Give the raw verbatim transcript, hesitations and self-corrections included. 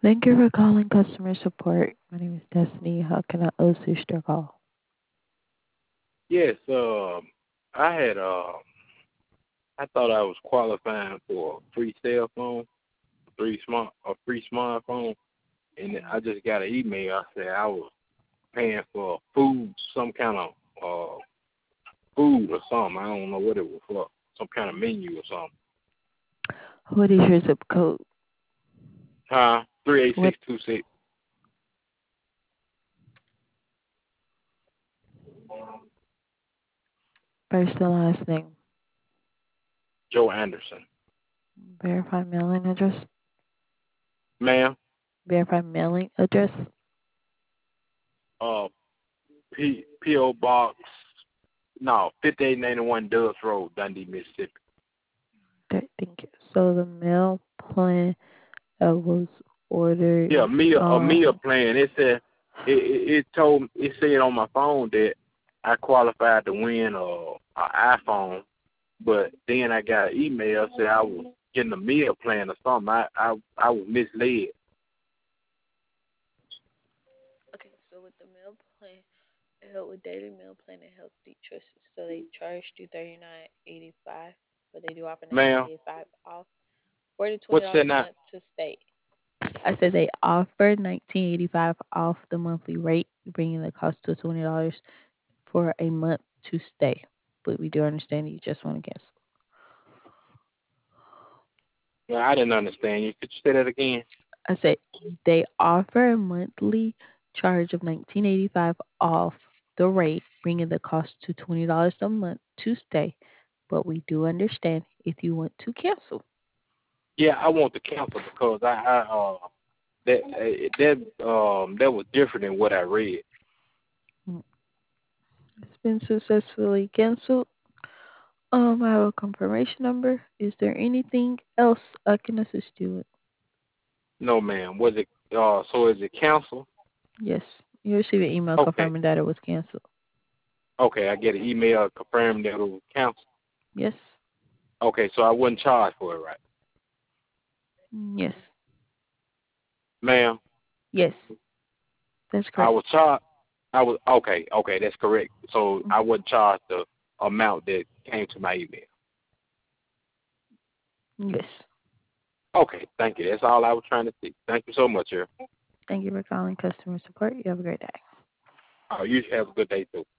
Thank you for calling customer support. My name is Destiny. How can I assist your call? Yes, um, I had uh, I thought I was qualifying for a free cell phone, free smart, a free smartphone, and I just got an email. I said I was paying for food, some kind of uh food or something. I don't know what it was for, some kind of menu or something. What is your zip code? Huh? Three eight What six two six. first and last name? Joe Anderson, Verify mailing address. ma'am. Verify mailing address. Uh, P P O Box. No, fifty eight ninety one Dubs Road, Dundee, Mississippi. Okay, thank you. So the mail plan that was Yeah, ordered. meal a meal Um, plan. It said it, it, it told it said on my phone that I qualified to win a, a iPhone, but then I got an email said I was getting a meal plan or something. I I, I was misled. okay, so with the meal plan, it helped with daily meal plan and healthy choices. So they charged you thirty nine eighty five, but they do offer nineteen Ma'am, eighty five off for the twenty what's dollars that a now? month to stay. I said they offer nineteen eighty five off the monthly rate, bringing the cost to twenty dollars for a month to stay. But we do understand you just want to cancel. Yeah, I didn't understand you. Could you say that again? I said they offer a monthly charge of nineteen eighty five off the rate, bringing the cost to twenty dollars a month to stay. But we do understand if you want to cancel. Yeah, I want to cancel because I, I uh that uh, that um that was different than what I read. Mm, It's been successfully canceled. Um, I have a confirmation number. Is there anything else I can assist you with? No, ma'am. Was it uh so is it canceled? Yes. You receive an email Okay. confirming that it was canceled. Okay, I get an email confirming that it was canceled. Yes. Okay, so I wasn't charged for it, right? Mm, Yes. Ma'am, Yes. That's I correct. was charged. I was okay. Okay, that's correct. So Mm, I wasn't charged the amount that came to my email. Yes. Okay, thank you. That's all I was trying to see. Thank you so much, sir. Thank you for calling customer support. You have a great day. Uh, you have a good day too.